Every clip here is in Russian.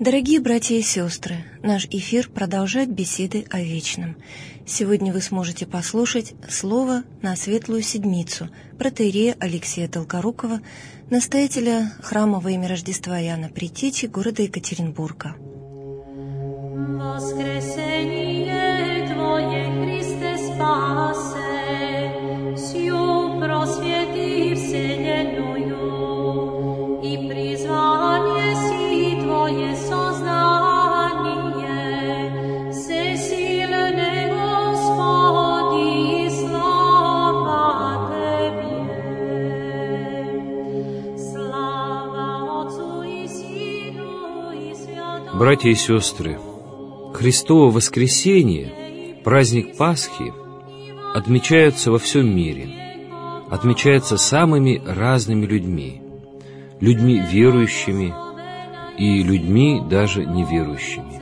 Дорогие братья и сестры, наш эфир продолжает беседы о вечном. Сегодня вы сможете послушать слово на Светлую Седмицу протоиерея Алексея Долгорукова, настоятеля храма во имя Рождества Иоанна Предтечи города Екатеринбурга. Воскресение Твое, Христе, спасе, сию просвети вселенную, и призвание си Твое сознание, всесильный Господи, слава Тебе. Слава Отцу и Сыну и Святому. Братья и сестры, Христово воскресение, праздник Пасхи, отмечается во всем мире, отмечается самыми разными людьми, людьми верующими и людьми даже неверующими.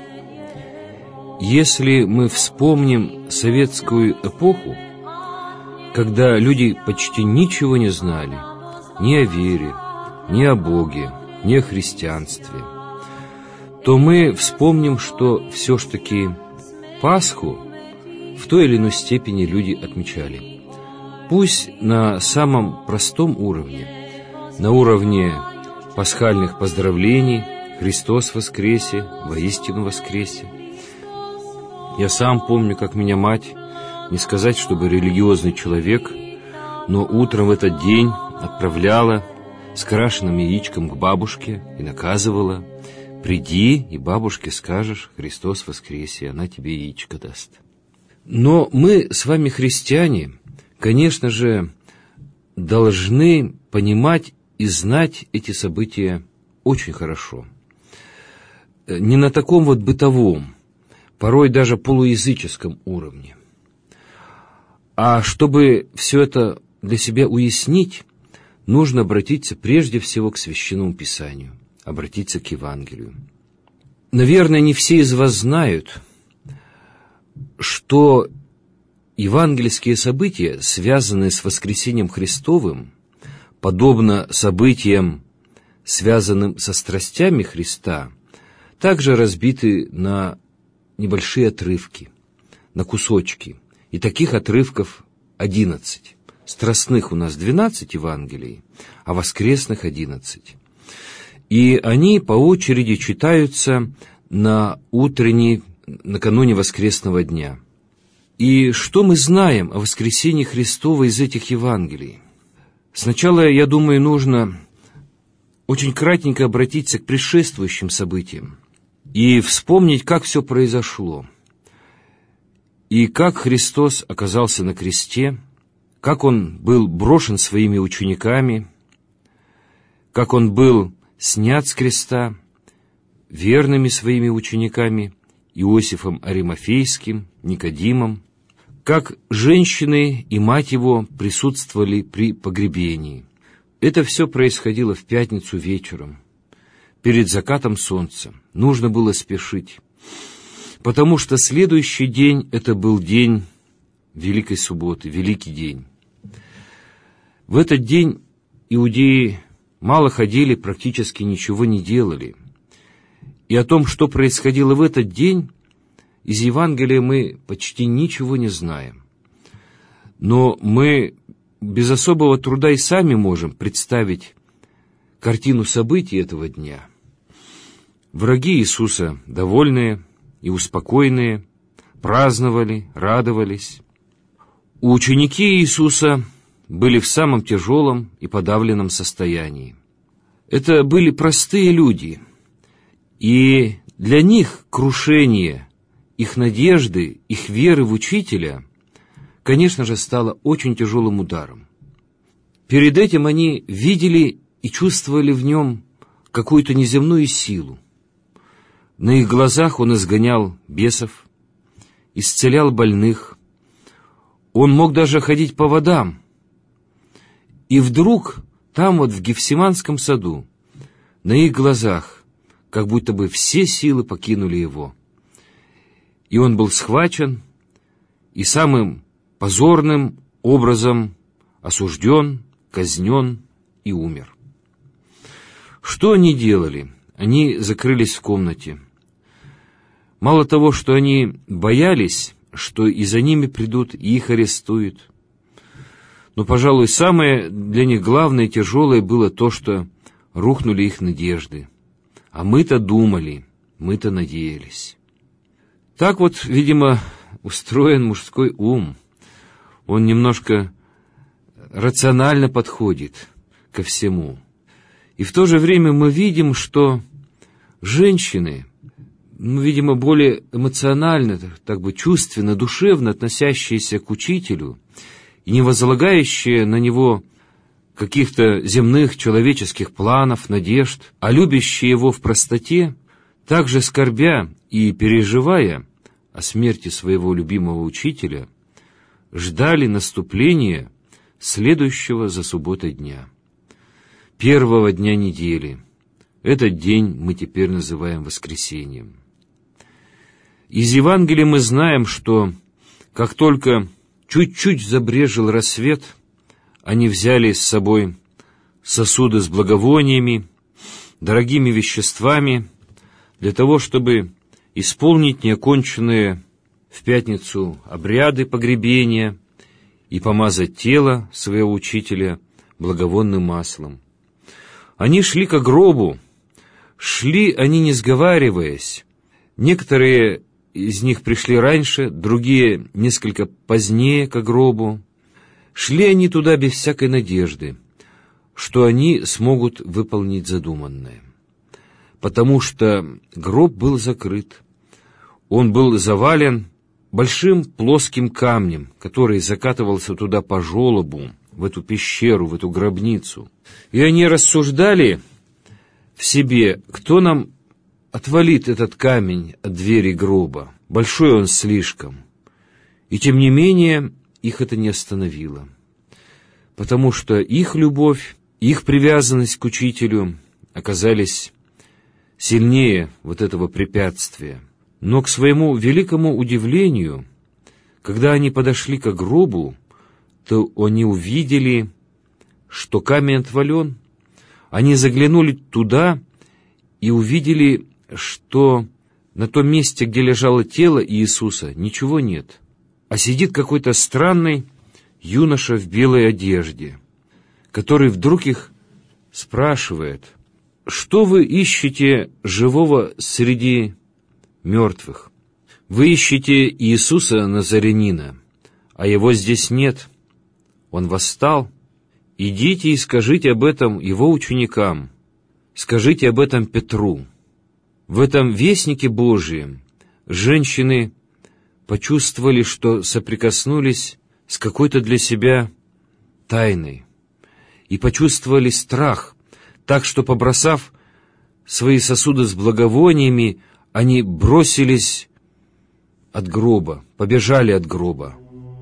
Если мы вспомним советскую эпоху, когда люди почти ничего не знали ни о вере, ни о Боге, ни о христианстве, то мы вспомним, что все-таки Пасху в той или иной степени люди отмечали. Пусть на самом простом уровне, на уровне пасхальных поздравлений «Христос воскресе, воистину воскресе». Я сам помню, как меня мать, не сказать, чтобы религиозный человек, но утром в этот день отправляла с крашеным яичком к бабушке и наказывала: «Приди, и бабушке скажешь: Христос воскресе, и она тебе яичко даст». Но мы с вами, христиане, конечно же, должны понимать и знать эти события очень хорошо. Не на таком вот бытовом, порой даже полуязыческом уровне. А чтобы все это для себя уяснить, нужно обратиться прежде всего к Священному Писанию, обратиться к Евангелию. Наверное, не все из вас знают, что евангельские события, связанные с воскресением Христовым, подобно событиям, связанным со страстями Христа, также разбиты на небольшие отрывки, на кусочки. И таких отрывков 11. Страстных у нас 12 Евангелий, а воскресных 11. И они по очереди читаются накануне воскресного дня. И что мы знаем о воскресении Христова из этих Евангелий? Сначала, я думаю, нужно очень кратенько обратиться к предшествующим событиям и вспомнить, как все произошло, и как Христос оказался на кресте, как Он был брошен своими учениками, как Он был снят с креста верными своими учениками Иосифом Аримафейским, Никодимом, как женщины и мать Его присутствовали при погребении. Это все происходило в пятницу вечером, перед закатом солнца. Нужно было спешить, потому что следующий день — это был день Великой Субботы, Великий день. В этот день иудеи мало ходили, практически ничего не делали. И о том, что происходило в этот день, из Евангелия мы почти ничего не знаем. Но мы без особого труда и сами можем представить картину событий этого дня. Враги Иисуса, довольные и успокоенные, праздновали, радовались. Ученики Иисуса были в самом тяжелом и подавленном состоянии. Это были простые люди, и для них крушение их надежды, их веры в Учителя, конечно же, стало очень тяжелым ударом. Перед этим они видели и чувствовали в Нем какую-то неземную силу. На их глазах Он изгонял бесов, исцелял больных. Он мог даже ходить по водам. И вдруг там вот в Гефсиманском саду, на их глазах, как будто бы все силы покинули Его. И Он был схвачен и самым позорным образом осужден, казнен и умер. Что они делали? они закрылись в комнате. Мало того, что они боялись, что и за ними придут и их арестуют, но, пожалуй, самое для них главное и тяжелое было то, что рухнули их надежды. А мы-то думали, мы-то надеялись. Так вот, видимо, устроен мужской ум. Он немножко рационально подходит ко всему. И в то же время мы видим, что женщины, видимо, более эмоционально, так бы чувственно, душевно относящиеся к учителю и не возлагающие на него каких-то земных человеческих планов, надежд, а любящие его в простоте, также скорбя и переживая о смерти своего любимого учителя, ждали наступления следующего за субботой дня, первого дня недели. Этот день мы теперь называем воскресением. Из Евангелия мы знаем, что как только чуть-чуть забрезжил рассвет, они взяли с собой сосуды с благовониями, дорогими веществами, для того, чтобы исполнить неоконченные в пятницу обряды погребения и помазать тело своего учителя благовонным маслом. Они шли к гробу, шли они не сговариваясь. Некоторые из них пришли раньше, другие несколько позднее к гробу. Шли они туда без всякой надежды, что они смогут выполнить задуманное. Потому что гроб был закрыт. Он был завален большим плоским камнем, который закатывался туда по желобу, в эту пещеру, в эту гробницу. И они рассуждали в себе, кто нам отвалит этот камень от двери гроба. Большой он слишком. И тем не менее их это не остановило, потому что их любовь, их привязанность к учителю оказались сильнее вот этого препятствия. Но к своему великому удивлению, когда они подошли к гробу, то они увидели, что камень отвален. Они заглянули туда и увидели, что на том месте, где лежало тело Иисуса, ничего нет, а сидит какой-то странный юноша в белой одежде, который вдруг их спрашивает: «Что вы ищете живого среди мертвых? Вы ищете Иисуса Назарянина, а его здесь нет. Он восстал. Идите и скажите об этом его ученикам, скажите об этом Петру». В этом вестнике Божием женщины почувствовали, что соприкоснулись с какой-то для себя тайной, и почувствовали страх, так что, побросав свои сосуды с благовониями, они бросились от гроба, побежали от гроба.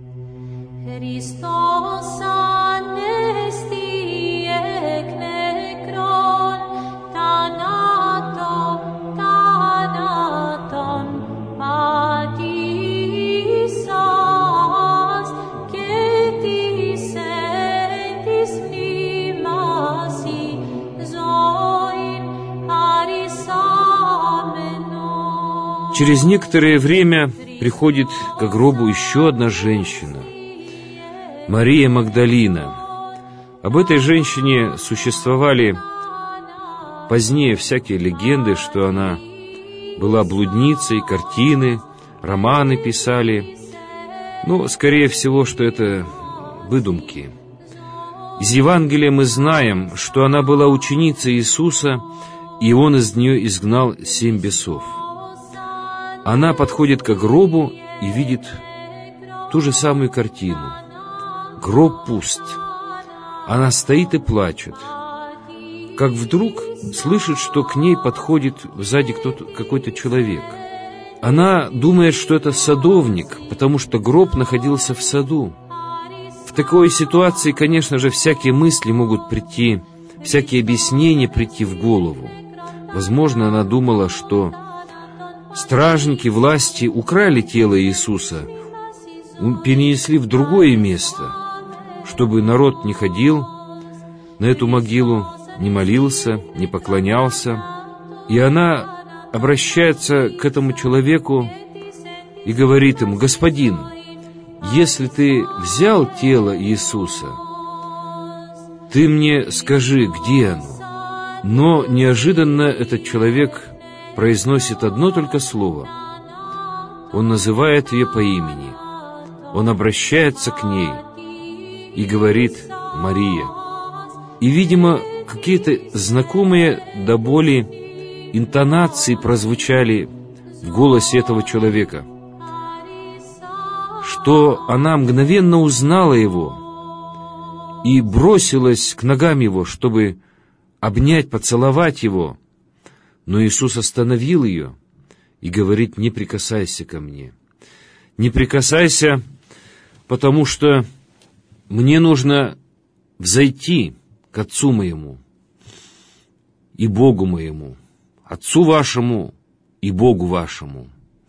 Через некоторое время приходит к гробу еще одна женщина, Мария Магдалина. Об этой женщине существовали позднее всякие легенды, что она была блудницей, картины, романы писали. Но, скорее всего, что это выдумки. Из Евангелия мы знаем, что она была ученицей Иисуса, и Он из нее изгнал 7 бесов. Она подходит к гробу и видит ту же самую картину. Гроб пуст. Она стоит и плачет. Как вдруг слышит, что к ней подходит сзади какой-то человек. Она думает, что это садовник, потому что гроб находился в саду. В такой ситуации, конечно же, всякие мысли могут прийти, всякие объяснения прийти в голову. Возможно, она думала, что стражники власти украли тело Иисуса, перенесли в другое место, чтобы народ не ходил на эту могилу, не молился, не поклонялся. И она обращается к этому человеку и говорит ему: «Господин, если ты взял тело Иисуса, ты мне скажи, где оно». Но неожиданно этот человек произносит одно только слово. Он называет ее по имени. Он обращается к ней и говорит: «Мария». И, видимо, какие-то знакомые до боли интонации прозвучали в голосе этого человека, что она мгновенно узнала его и бросилась к ногам его, чтобы обнять, поцеловать его. Но Иисус остановил ее и говорит: «Не прикасайся ко мне, не прикасайся, потому что мне нужно взойти к Отцу моему и Богу моему, Отцу вашему и Богу вашему».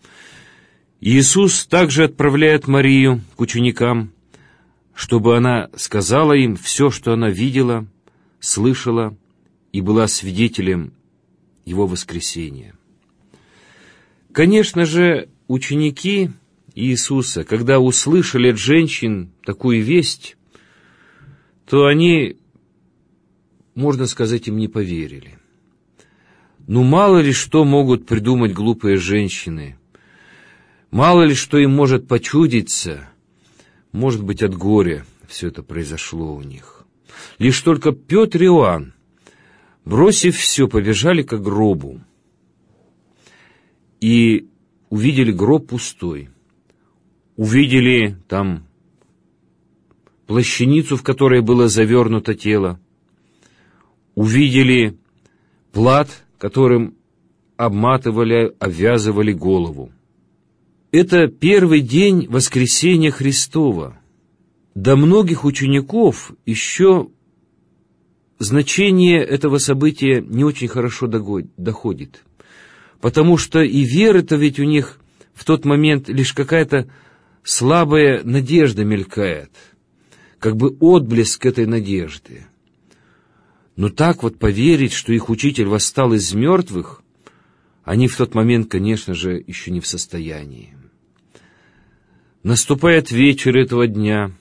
Иисус также отправляет Марию к ученикам, чтобы она сказала им все, что она видела, слышала и была свидетелем Его воскресения. Конечно же, ученики Иисуса, когда услышали от женщин такую весть, то они, можно сказать, им не поверили. Ну, мало ли что могут придумать глупые женщины, мало ли что им может почудиться, может быть, от горя все это произошло у них. Лишь только Петр и Иоанн, бросив все, побежали к гробу и увидели гроб пустой, увидели там плащаницу, в которой было завернуто тело, увидели плат, которым обматывали, обвязывали голову. Это первый день воскресения Христова. До многих учеников еще значение этого события не очень хорошо доходит, потому что и вера-то ведь у них в тот момент лишь какая-то слабая надежда мелькает, как бы отблеск этой надежды. Но так вот поверить, что их учитель восстал из мертвых, они в тот момент, конечно же, еще не в состоянии. Наступает вечер этого дня.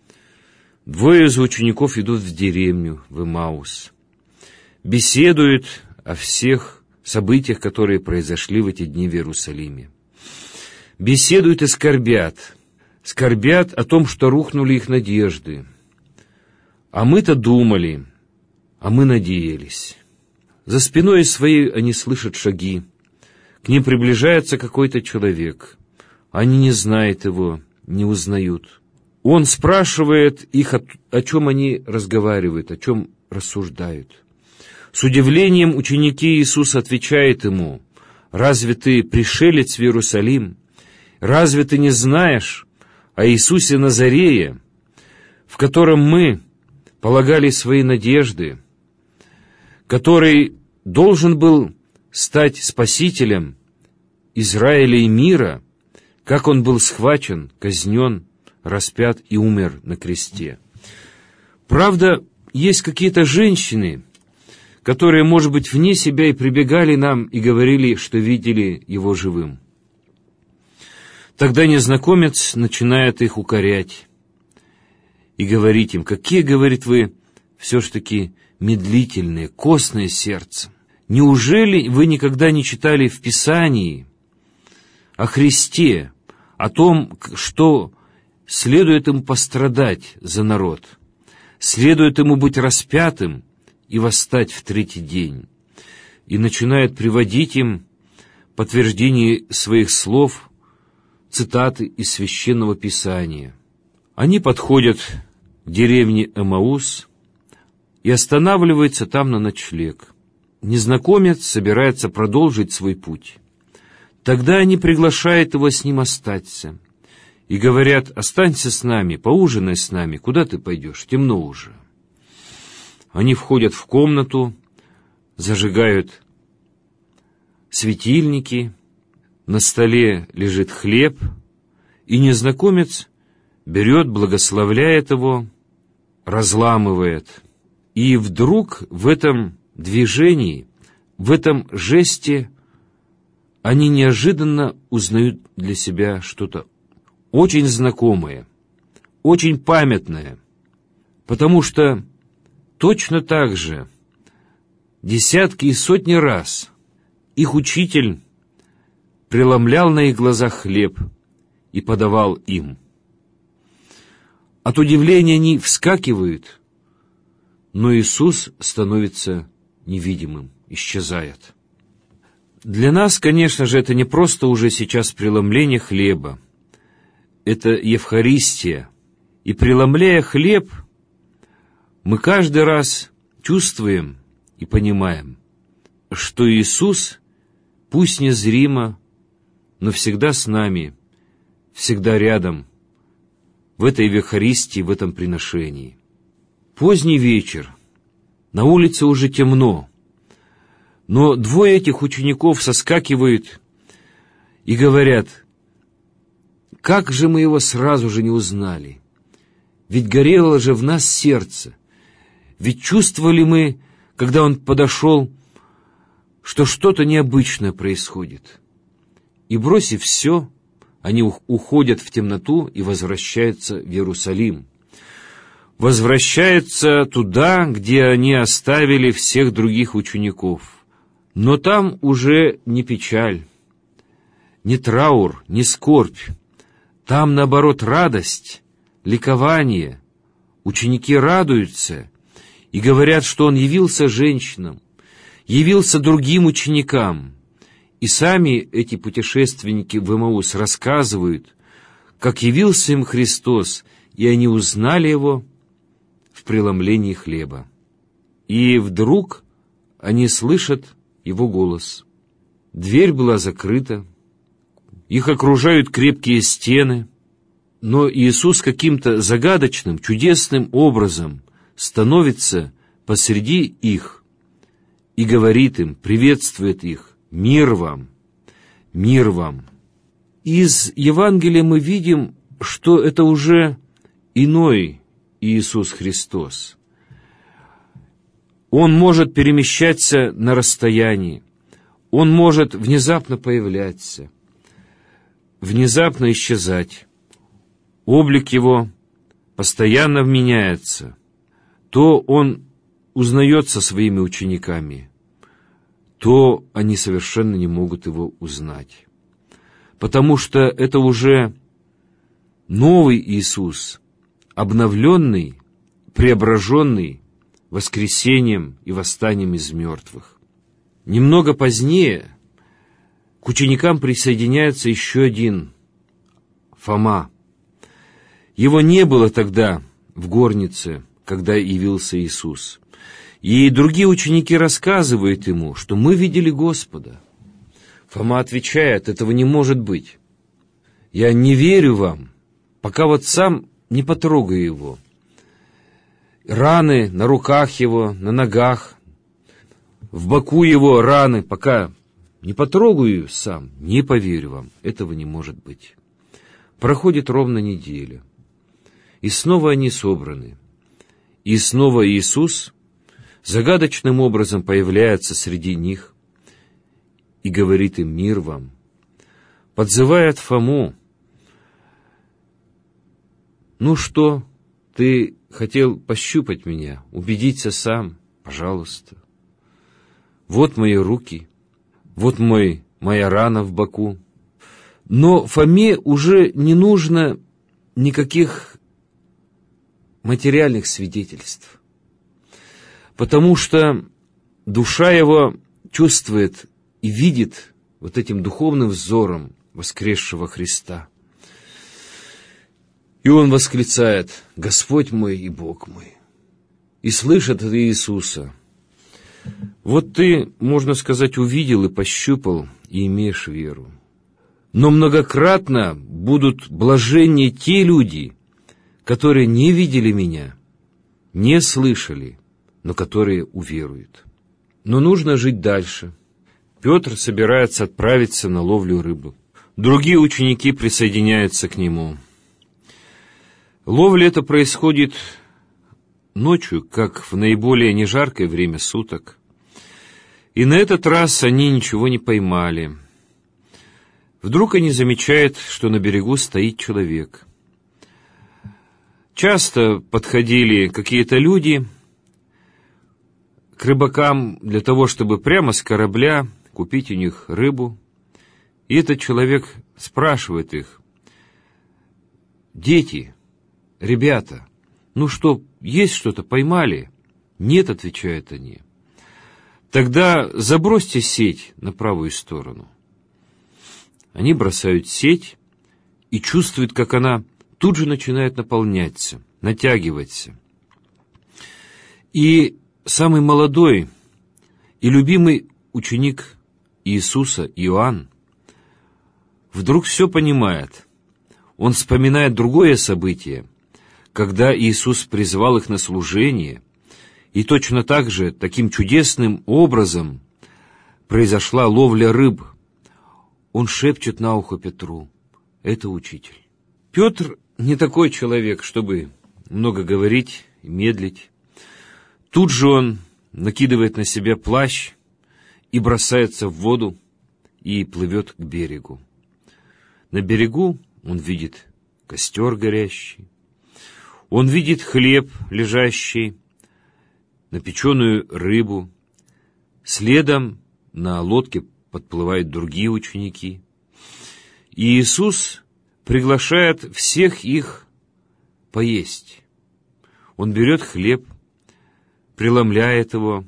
Двое из учеников идут в деревню, в Эмаус. Беседуют о всех событиях, которые произошли в эти дни в Иерусалиме. Беседуют и скорбят. Скорбят о том, что рухнули их надежды. А мы-то думали, а мы надеялись. За спиной своей они слышат шаги. К ним приближается какой-то человек. Они не знают его, не узнают. Он спрашивает их, о чем они разговаривают, о чем рассуждают. С удивлением ученики Иисуса отвечают ему: «Разве ты пришелец в Иерусалим? Разве ты не знаешь о Иисусе Назарее, в котором мы полагали свои надежды, который должен был стать спасителем Израиля и мира, как он был схвачен, казнен, распят и умер на кресте?» Правда, есть какие-то женщины, которые, может быть, вне себя и прибегали нам и говорили, что видели его живым. Тогда незнакомец начинает их укорять и говорить им: «Какие, — говорит, — вы все ж таки медлительные, костное сердце. Неужели вы никогда не читали в Писании о Христе, о том, что следует ему пострадать за народ, следует ему быть распятым и восстать в третий день?» И начинает приводить им подтверждение своих слов, цитаты из Священного Писания. Они подходят к деревне Эмаус и останавливаются там на ночлег. Незнакомец собирается продолжить свой путь. Тогда они приглашают его с ним остаться и говорят: «Останься с нами, поужинай с нами, куда ты пойдешь, темно уже». Они входят в комнату, зажигают светильники, на столе лежит хлеб, и незнакомец берет, благословляет его, разламывает. И вдруг в этом движении в этом жесте они неожиданно узнают для себя что-то очень знакомое, очень памятное, потому что точно так же десятки и сотни раз их учитель преломлял на их глазах хлеб и подавал им. От удивления они вскакивают, но Иисус становится невидимым, исчезает. Для нас, конечно же, это не просто уже сейчас преломление хлеба, это Евхаристия. И преломляя хлеб, мы каждый раз чувствуем и понимаем, что Иисус, пусть незримо, но всегда с нами, всегда рядом, в этой Евхаристии, в этом приношении. Поздний вечер, на улице уже темно, но двое этих учеников соскакивают и говорят: «Как же мы его сразу же не узнали? Ведь горело же в нас сердце. Ведь чувствовали мы, когда он подошел, что что-то необычное происходит». И, бросив все, они уходят в темноту и возвращаются в Иерусалим. Возвращаются туда, где они оставили всех других учеников. Но там уже не печаль, не траур, не скорбь. Там, наоборот, радость, ликование. Ученики радуются и говорят, что он явился женщинам, явился другим ученикам. И сами эти путешественники в Эмаус рассказывают, как явился им Христос, и они узнали его в преломлении хлеба. И вдруг они слышат его голос. Дверь была закрыта, их окружают крепкие стены, но Иисус каким-то загадочным, чудесным образом становится посреди их и говорит им, приветствует их: «Мир вам! Мир вам!» Из Евангелия мы видим, что это уже иной Иисус Христос. Он может перемещаться на расстоянии, Он может внезапно появляться, внезапно исчезать. Облик Его постоянно меняется. То Он узнается своими учениками, то они совершенно не могут Его узнать. Потому что это уже новый Иисус, обновленный, преображенный воскресением и восстанием из мертвых. Немного позднее к ученикам присоединяется еще один, Фома. Его не было тогда в горнице, когда явился Иисус. И другие ученики рассказывают ему, что мы видели Господа. Фома отвечает: этого не может быть. Я не верю вам, пока вот сам не потрогаю его. Раны на руках его, на ногах, в боку его раны, пока не потрогаю сам, не поверю вам. Этого не может быть. Проходит ровно неделя. И снова они собраны. И снова Иисус загадочным образом появляется среди них и говорит им: «Мир вам!» Подзывает Фому: «Ну что, ты хотел пощупать меня, убедиться сам? Пожалуйста. Вот мои руки, вот моя рана в боку». Но Фоме уже не нужно никаких материальных свидетельств, потому что душа его чувствует и видит вот этим духовным взором воскресшего Христа. И он восклицает: «Господь мой и Бог мой!» И слышит от Иисуса: «Вот ты, можно сказать, увидел и пощупал, и имеешь веру. Но многократно будут блаженнее те люди, которые не видели меня, не слышали, но которые уверуют». Но нужно жить дальше. Петр собирается отправиться на ловлю рыбы. Другие ученики присоединяются к нему. Ловля эта происходит ночью, как в наиболее нежаркое время суток. И на этот раз они ничего не поймали. Вдруг они замечают, что на берегу стоит человек. Часто подходили какие-то люди к рыбакам для того, чтобы прямо с корабля купить у них рыбу. И этот человек спрашивает их: «Дети, ребята, ну что, есть что-то, поймали?» «Нет», — отвечают они. «Тогда забросьте сеть на правую сторону». Они бросают сеть и чувствуют, как она тут же начинает наполняться, натягиваться. И самый молодой и любимый ученик Иисуса, Иоанн, вдруг все понимает. Он вспоминает другое событие, когда Иисус призвал их на служение, и точно так же, таким чудесным образом произошла ловля рыб. Он шепчет на ухо Петру: «Это учитель». Петр не такой человек, чтобы много говорить и медлить. Тут же он накидывает на себя плащ и бросается в воду и плывет к берегу. На берегу он видит костер горящий, он видит хлеб лежащий, напеченную рыбу. Следом на лодке подплывают другие ученики. И Иисус приглашает всех их поесть. Он берет хлеб, преломляет его,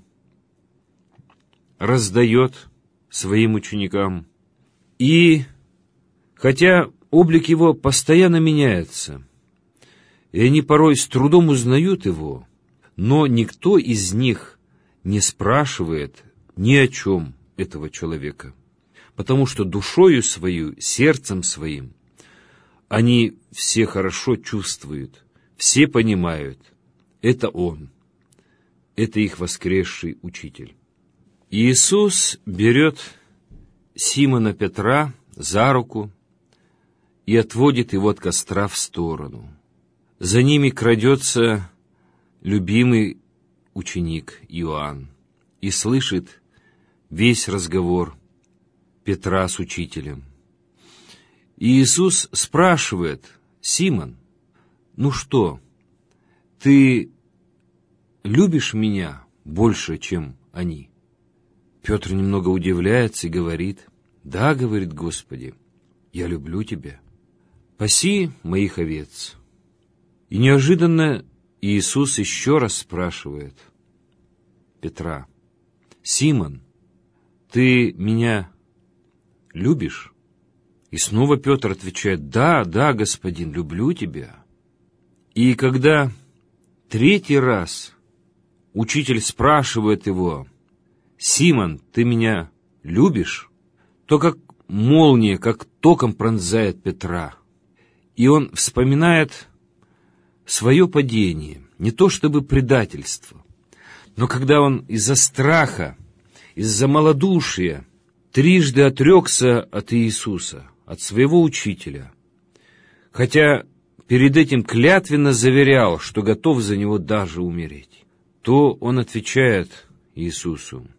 раздает своим ученикам. И хотя облик его постоянно меняется, и они порой с трудом узнают его, но никто из них не спрашивает ни о чем этого человека, потому что душою свою, сердцем своим они все хорошо чувствуют, все понимают: это Он, это их воскресший учитель. Иисус берет Симона Петра за руку и отводит его от костра в сторону. За ними крадется любимый ученик Иоанн и слышит весь разговор Петра с учителем. И Иисус спрашивает: «Симон, ну что, ты любишь меня больше, чем они?» Петр немного удивляется и говорит: «Да, — говорит, — Господи, я люблю тебя. Паси моих овец». И неожиданно Иисус еще раз спрашивает Петра: «Симон, ты меня любишь?» И снова Петр отвечает: «Да, да, Господин, люблю тебя». И когда третий раз учитель спрашивает его: «Симон, ты меня любишь?», то как молния, как током пронзает Петра. И он вспоминает свое падение, не то чтобы предательство, но когда он из-за страха, из-за малодушия трижды отрекся от Иисуса, от своего учителя, хотя перед этим клятвенно заверял, что готов за него даже умереть, то он отвечает Иисусу: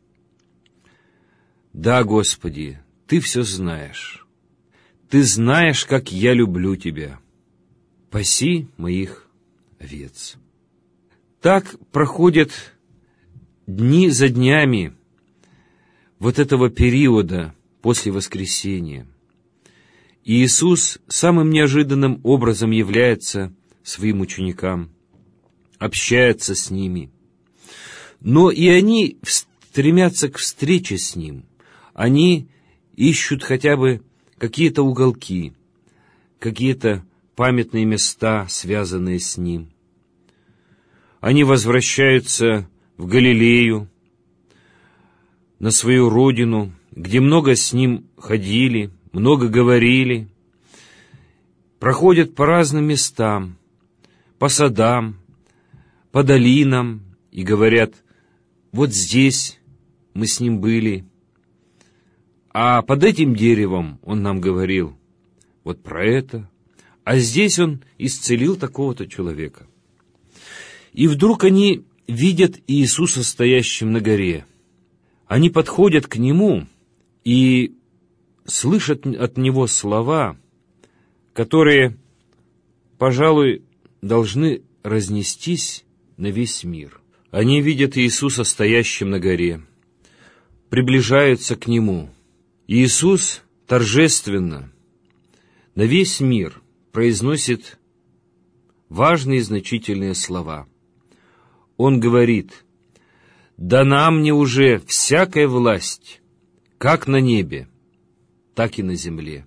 «Да, Господи, Ты все знаешь. Ты знаешь, как я люблю Тебя. Паси моих овец». Так проходят дни за днями вот этого периода после воскресения. И Иисус самым неожиданным образом является своим ученикам, общается с ними. Но и они стремятся к встрече с Ним. Они ищут хотя бы какие-то уголки, какие-то памятные места, связанные с Ним. Они возвращаются в Галилею, на свою родину, где много с Ним ходили, много говорили, проходят по разным местам, по садам, по долинам и говорят: «Вот здесь мы с Ним были, а под этим деревом Он нам говорил вот про это, а здесь Он исцелил такого-то человека». И вдруг они видят Иисуса стоящим на горе. Они подходят к Нему и слышат от Него слова, которые, пожалуй, должны разнестись на весь мир. Они видят Иисуса стоящим на горе, приближаются к Нему. Иисус торжественно на весь мир произносит важные и значительные слова. Он говорит: «Дана мне уже всякая власть, как на небе, так и на земле».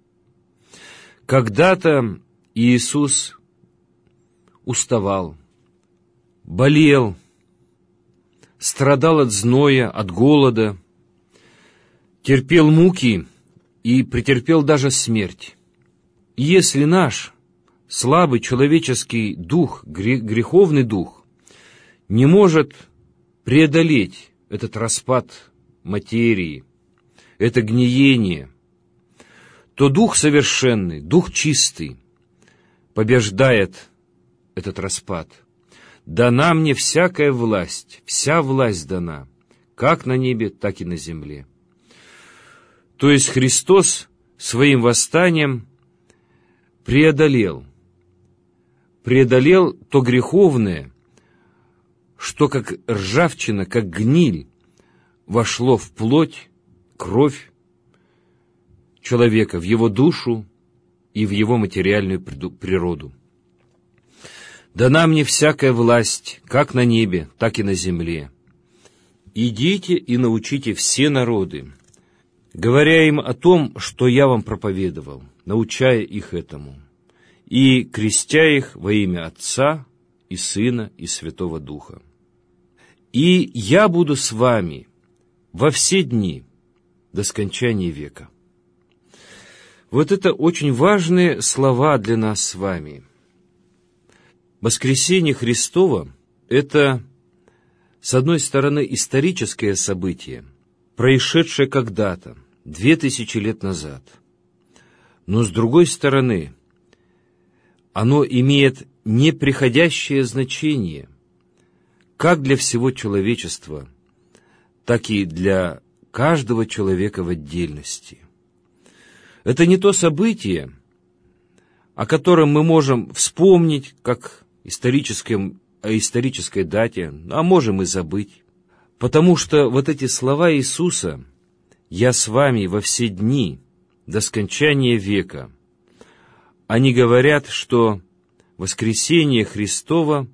Когда-то Иисус уставал, болел, страдал от зноя, от голода, терпел муки и претерпел даже смерть. И если наш слабый человеческий дух, греховный дух, не может преодолеть этот распад материи, это гниение, то Дух Совершенный, Дух Чистый побеждает этот распад. «Дана мне всякая власть, вся власть дана, как на небе, так и на земле». То есть Христос своим восстанием преодолел то греховное, что как ржавчина, как гниль вошло в плоть, кровь человека, в его душу и в его материальную природу. «Дана мне всякая власть, как на небе, так и на земле. Идите и научите все народы, говоря им о том, что я вам проповедовал, научая их этому, и крестя их во имя Отца и Сына и Святого Духа. И я буду с вами во все дни до скончания века». Вот это очень важные слова для нас с вами. Воскресение Христово — это, с одной стороны, историческое событие, происшедшее когда-то, 2000 лет назад. Но, с другой стороны, оно имеет неприходящее значение как для всего человечества, так и для каждого человека в отдельности. Это не то событие, о котором мы можем вспомнить как о исторической дате, а можем и забыть. Потому что вот эти слова Иисуса «Я с вами во все дни до скончания века», они говорят, что воскресение Христово,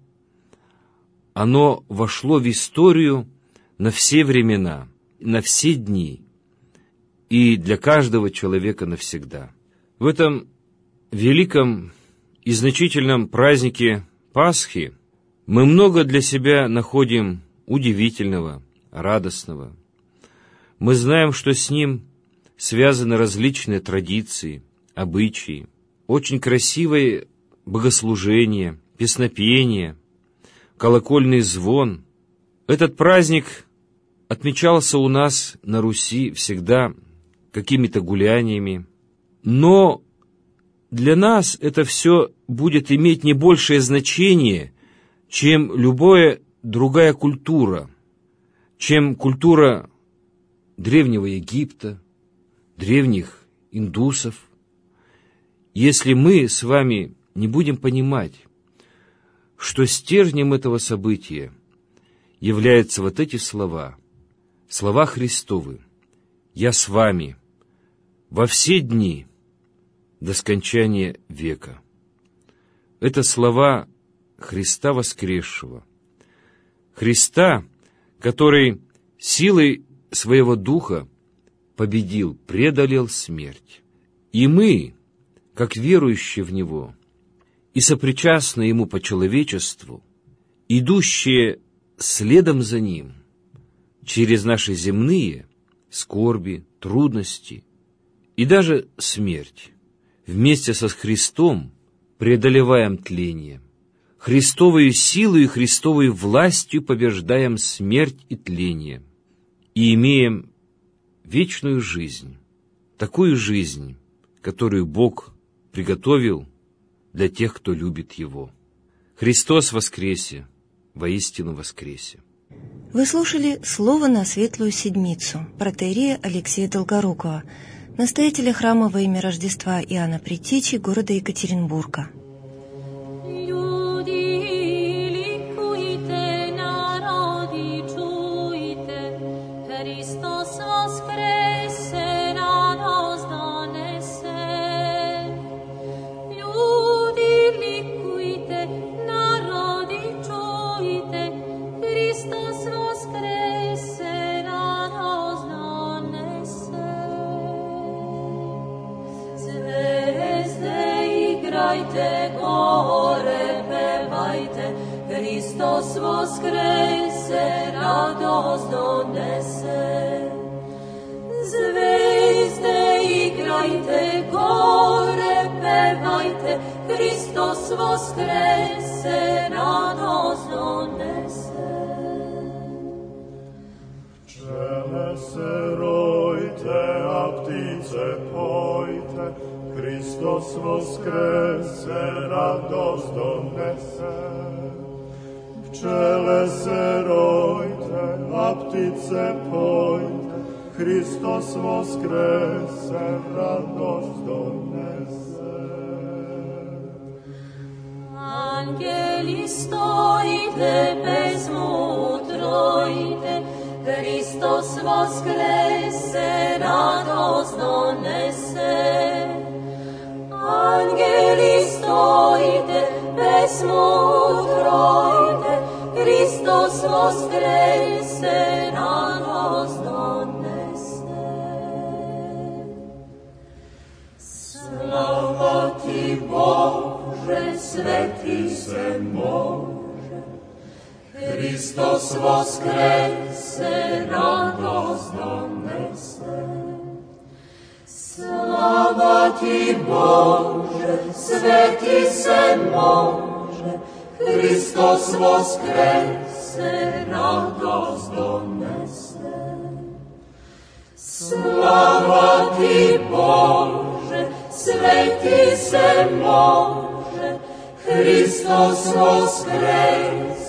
оно вошло в историю на все времена, на все дни и для каждого человека навсегда. В этом великом и значительном празднике Пасхи мы много для себя находим удивительного, радостного. Мы знаем, что с ним связаны различные традиции, обычаи, очень красивое богослужение, песнопение, колокольный звон. Этот праздник отмечался у нас на Руси всегда какими-то гуляниями, но для нас это все будет иметь не большее значение, чем любая другая культура, чем культура Древнего Египта, древних индусов, если мы с вами не будем понимать, что стержнем этого события являются вот эти слова, слова Христовы: «Я с вами во все дни до скончания века». Это слова Христа воскресшего, Христа, который силой своего Духа победил, преодолел смерть. И мы, как верующие в Него и сопричастные Ему по человечеству, идущие следом за Ним через наши земные скорби, трудности и даже смерть, вместе со Христом преодолеваем тление, Христовою силой и Христовой властью побеждаем смерть и тление и имеем вечную жизнь, такую жизнь, которую Бог приготовил для тех, кто любит Его. Христос воскресе, воистину воскресе! Вы слушали «Слово на светлую седмицу» протоиерея Алексея Долгорукова, настоятеля храма во имя Рождества Иоанна Предтечи города Екатеринбурга. Hristos voskrese, radost donese. Zvezde igrajte, gore pevajte, Hristos voskrese, radost donese. Pčele se rojte, a ptice pojte, Hristos voskrese, radost donese. Pčele se rojte, a ptice pojte, Hristos voskrese, radost donese. Angeli stojite, bezmutrojte, Hristos voskrese, radost donese. Angeli stojite, bezmutrojte, Hristos voskrese, radost donese. Slava ti Bože, sveti se može, Hristos voskrese, radost donese. Slava ti Bože, sveti se može, Hristos voskrese, radost donese. Slava ti Bože, sveti se može, Hristos voskrese,